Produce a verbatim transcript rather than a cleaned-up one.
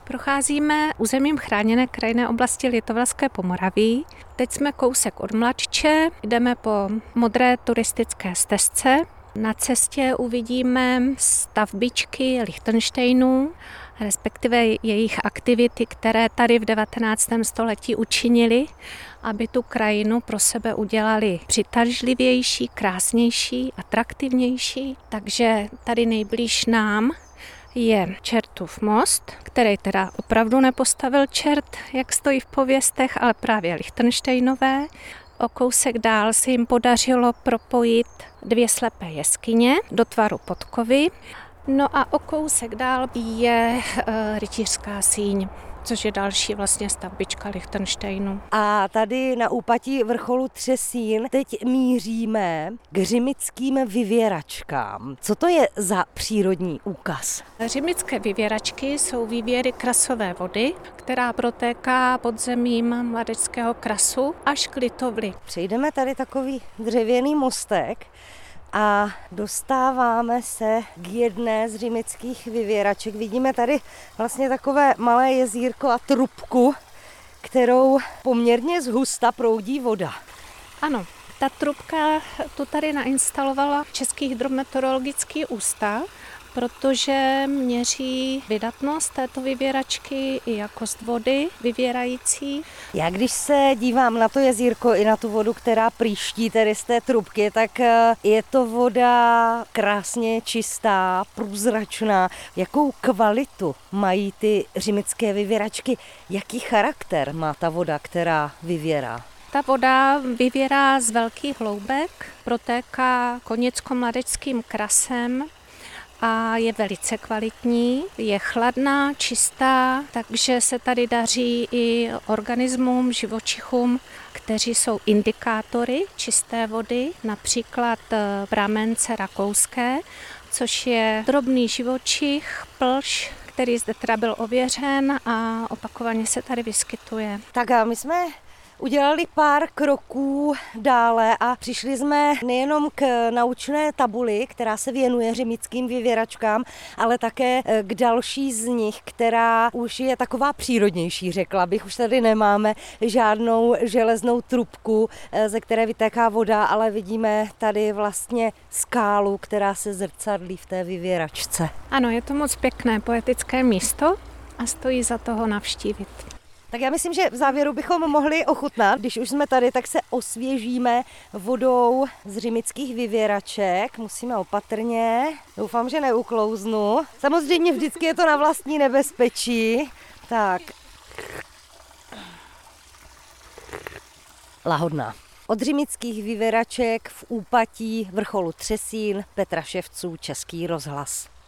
Procházíme územím chráněné krajinné oblasti Litovelské Pomoraví. Teď jsme kousek od Mladče, jdeme po modré turistické stezce. Na cestě uvidíme stavbičky Lichtenštejnů, respektive jejich aktivity, které tady v devatenáctém století učinili, aby tu krajinu pro sebe udělali přitažlivější, krásnější, atraktivnější. Takže tady nejblíž nám je Čertův most, který teda opravdu nepostavil čert, jak stojí v pověstech, ale právě Lichtenštejnové. O kousek dál se jim podařilo propojit dvě slepé jeskyně do tvaru podkovy. No a o kousek dál je e, rytířská síň, což je další vlastně stavbička Lichtenštejnu. A tady na úpatí vrcholu Třesín teď míříme k řimickým vyvěračkám. Co to je za přírodní úkaz? Řimické vyvěračky jsou vývěry krasové vody, která protéká podzemím Mladeckého krasu až k Litovli. Přejdeme tady takový dřevěný mostek a dostáváme se k jedné z řimických vyvěraček. Vidíme tady vlastně takové malé jezírko a trubku, kterou poměrně zhusta proudí voda. Ano, ta trubka tu tady nainstalovala Český hydrometeorologický ústav, protože měří vydatnost této vyvěračky i jakost vody vyvěrající. Já když se dívám na to jezírko i na tu vodu, která prýští tedy z té trubky, tak je to voda krásně čistá, průzračná. Jakou kvalitu mají ty řimické vyvěračky? Jaký charakter má ta voda, která vyvěrá? Ta voda vyvěrá z velkých hloubek, protéká Koněcko-Mladeckým krasem a je velice kvalitní, je chladná, čistá, takže se tady daří i organismům, živočichům, kteří jsou indikátory čisté vody, například bramence rakouské, což je drobný živočich, plž, který zde teda byl ověřen a opakovaně se tady vyskytuje. Tak a my jsme udělali pár kroků dále a přišli jsme nejenom k naučné tabuli, která se věnuje řimickým vyvěračkám, ale také k další z nich, která už je taková přírodnější, řekla bych. Už tady nemáme žádnou železnou trubku, ze které vytéká voda, ale vidíme tady vlastně skálu, která se zrcadlí v té vyvěračce. Ano, je to moc pěkné poetické místo a stojí za toho navštívit. Tak já myslím, že v závěru bychom mohli ochutnat. Když už jsme tady, tak se osvěžíme vodou z řimických vyvěraček. Musíme opatrně. Doufám, že neuklouznu. Samozřejmě vždycky je to na vlastní nebezpečí. Tak. Lahodná. Od řimických vyvěraček v úpatí vrcholu Třesín Petra Ševců, Český rozhlas.